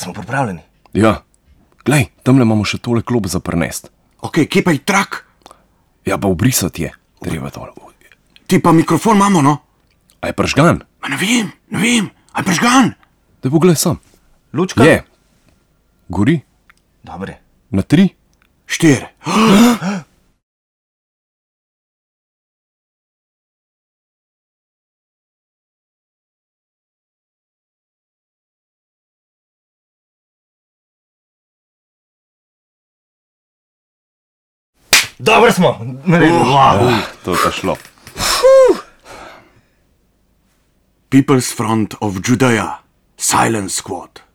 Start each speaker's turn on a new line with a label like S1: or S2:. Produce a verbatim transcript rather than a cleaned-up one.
S1: Smo pripravljeni?
S2: Ja. Glej, tamle imamo še tole klop za prnest.
S3: Ok, kje pa je trak?
S2: Ja, pa obrisati je. Treba tole.
S3: Ti pa mikrofon imamo, no?
S2: A je pržgan?
S3: Ma ne vem, ne vem. A je pržgan?
S2: Daj poglej sam.
S1: Lučka?
S2: Je. Gori.
S1: Dobre.
S2: Na tri.
S3: Štiri.
S1: Dobro smo.
S2: Wow. To je pa šlo.
S3: People's Front of Judea, Silent Squad.